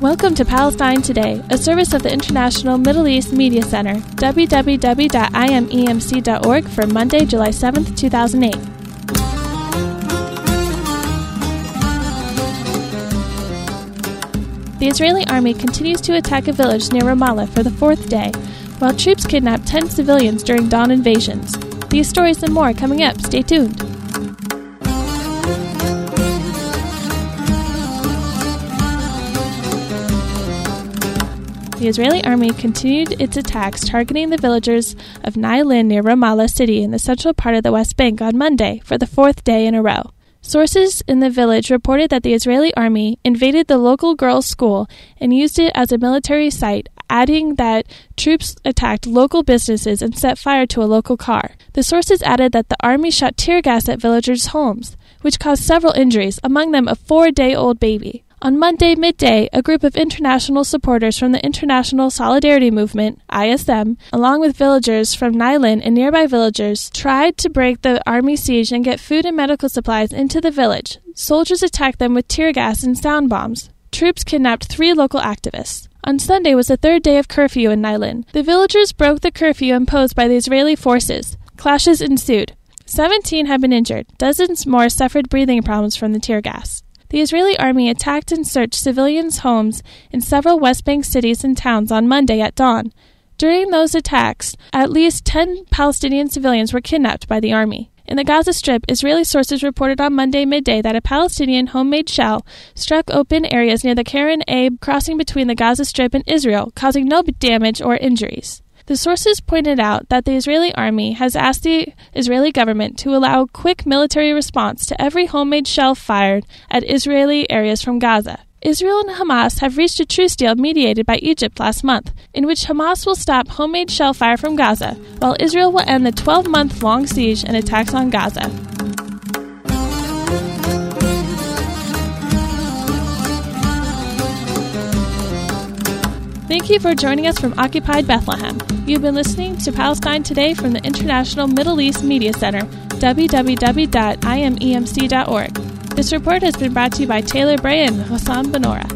Welcome to Palestine Today, a service of the International Middle East Media Center, www.imemc.org for Monday, July 7th, 2008. The Israeli army continues to attack a village near Ramallah for the fourth day, while troops kidnap 10 civilians during dawn invasions. These stories and more coming up. Stay tuned. The Israeli army continued its attacks targeting the villagers of Nailin near Ramallah city in the central part of the West Bank on Monday for the fourth day in a row. Sources in the village reported that the Israeli army invaded the local girls' school and used it as a military site, adding that troops attacked local businesses and set fire to a local car. The sources added that the army shot tear gas at villagers' homes, which caused several injuries, among them a 4-day-old baby. On Monday midday, a group of international supporters from the International Solidarity Movement, ISM, along with villagers from Nailin and nearby villages, tried to break the army siege and get food and medical supplies into the village. Soldiers attacked them with tear gas and sound bombs. Troops kidnapped 3 local activists. On Sunday was the third day of curfew in Nailin. The villagers broke the curfew imposed by the Israeli forces. Clashes ensued. 17 have been injured. Dozens more suffered breathing problems from the tear gas. The Israeli army attacked and searched civilians' homes in several West Bank cities and towns on Monday at dawn. During those attacks, at least 10 Palestinian civilians were kidnapped by the army. In the Gaza Strip, Israeli sources reported on Monday midday that a Palestinian homemade shell struck open areas near the Keren Abe crossing between the Gaza Strip and Israel, causing no damage or injuries. The sources pointed out that the Israeli army has asked the Israeli government to allow quick military response to every homemade shell fired at Israeli areas from Gaza. Israel and Hamas have reached a truce deal mediated by Egypt last month, in which Hamas will stop homemade shell fire from Gaza, while Israel will end the 12-month-long siege and attacks on Gaza. Thank you for joining us from Occupied Bethlehem. You've been listening to Palestine Today from the International Middle East Media Center, www.imemc.org. This report has been brought to you by Taylor Bray and Hossam Benora.